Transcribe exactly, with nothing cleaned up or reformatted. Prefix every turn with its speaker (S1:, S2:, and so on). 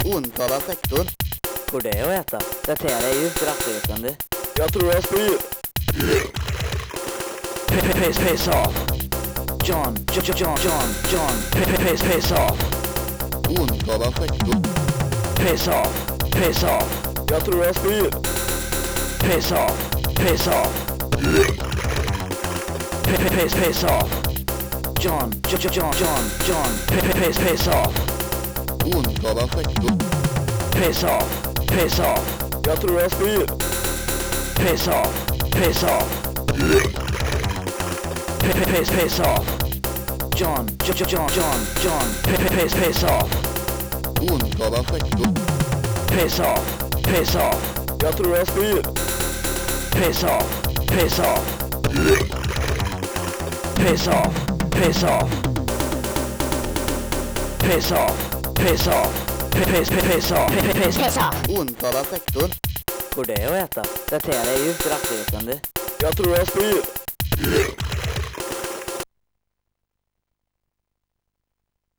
S1: Ointalad sektor.
S2: Går det att äta? Det här är ju skrattretande.
S1: Jag tror jag spyr.
S2: Face, face off. John, John, John, John, John. Face, face off.
S1: Ointalad sektor.
S2: Face off. Face off.
S1: Jag tror jag spyr.
S2: Face off. Face off. Face, face off. John, John, John, John, John. Face, face off.
S1: Ointalad sektor.
S2: Face off. Face off.
S1: Jag tror jag spyr.
S2: Face off. Face off. Face, face off. John, John, John, John, John. Face, face off.
S1: Ointalad sektor.
S2: Face off. Face off.
S1: Jag tror jag spyr.
S2: Face off. Face off. Face off. Face off. Face off. Face off. Face, face off. Face, face off.
S1: Ointalad sektor.
S2: Går det att äta? Det här är ju skrattretande.
S1: Jag tror jag spyr.